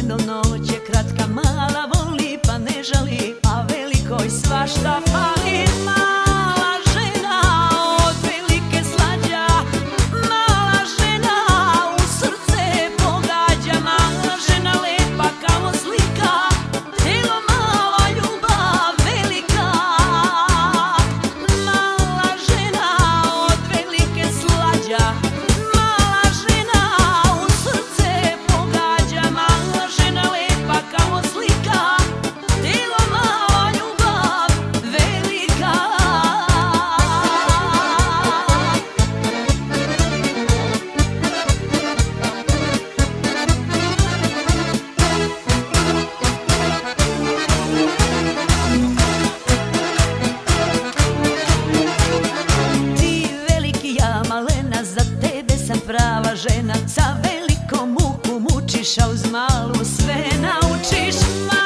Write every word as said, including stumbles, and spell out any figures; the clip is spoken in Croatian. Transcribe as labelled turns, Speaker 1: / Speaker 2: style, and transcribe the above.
Speaker 1: puno noć je kratka, mala voli pa ne žali, a velikoj svašta fali. Mala žena od velike slađa, mala žena u srce pogađa, mala žena lepa kao slika, telo malo, ljubav velika. Mala žena od velike slađa, mala žena u srce pogađa, mala žena lepa kao slika, telo malo, ljubav velika. Ti veliki, ja malena, za tebe sam prava žena, sa velikom muku mučiš, a uz malu sve naučiš.